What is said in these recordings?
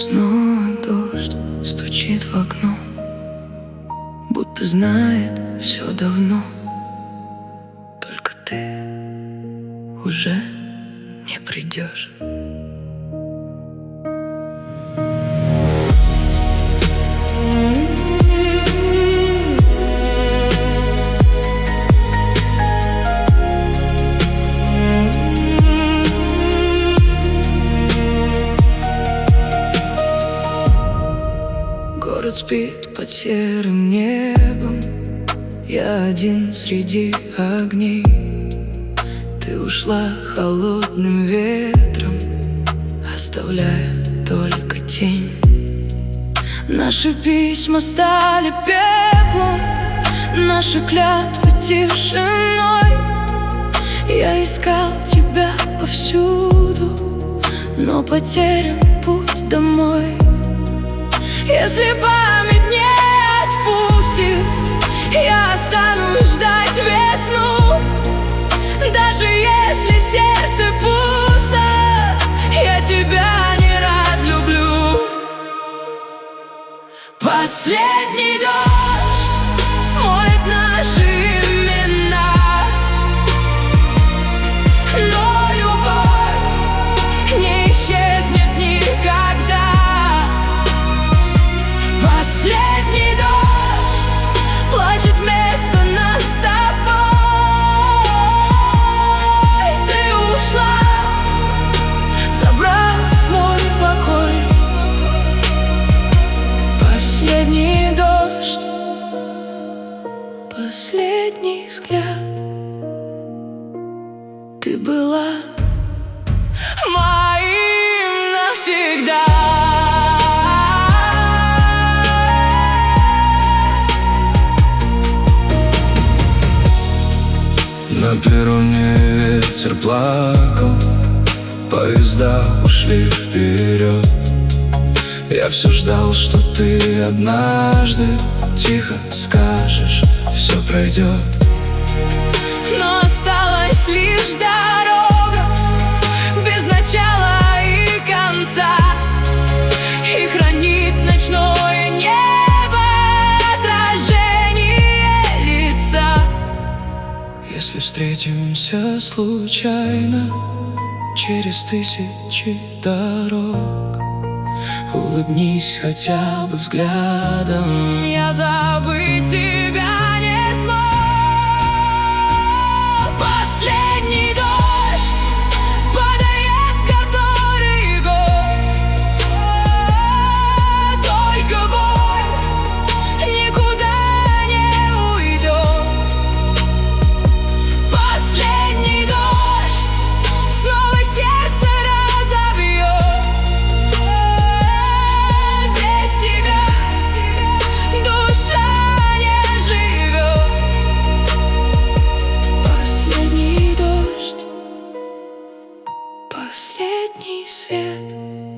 Снова дождь стучит в окно, будто знает все давно. Только ты уже не придешь. Город спит под серым небом, я один среди огней. Ты ушла холодным ветром, оставляя только тень. Наши письма стали пеплом, наши клятвы тишиной. Я искал тебя повсюду, но потерян путь домой. Если память не отпустит, я останусь ждать весну. Даже если сердце пусто, я тебя не разлюблю. Последний дождь смоет наши имена, но любовь не исчезнет никогда. Последний дождь плачет вместо нас с тобой. Ты ушла, забрав мой покой. Последний дождь, последний взгляд. Ты была моим навсегда. На перроне ветер плакал, поезда ушли вперед. Я все ждал, что ты однажды тихо скажешь: все пройдет. Но осталась лишь дорога, без начала и конца, и хранит ночное небо отражение лица. Если встретимся случайно через тысячи дорог, улыбнись хотя бы взглядом. Я забыть тебя не смог. Последний дождь падает который год. Только боль никуда не уйдет. Последний дождь снова сердце разобьет. Без тебя душа не живет. Последний дождь, последний свет.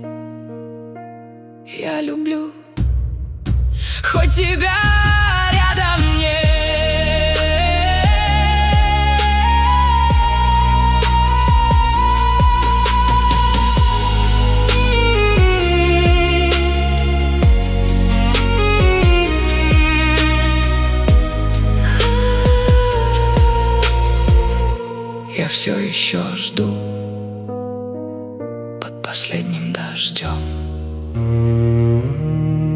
Я люблю, хоть тебя рядом нет. Я все еще жду под последним дождем.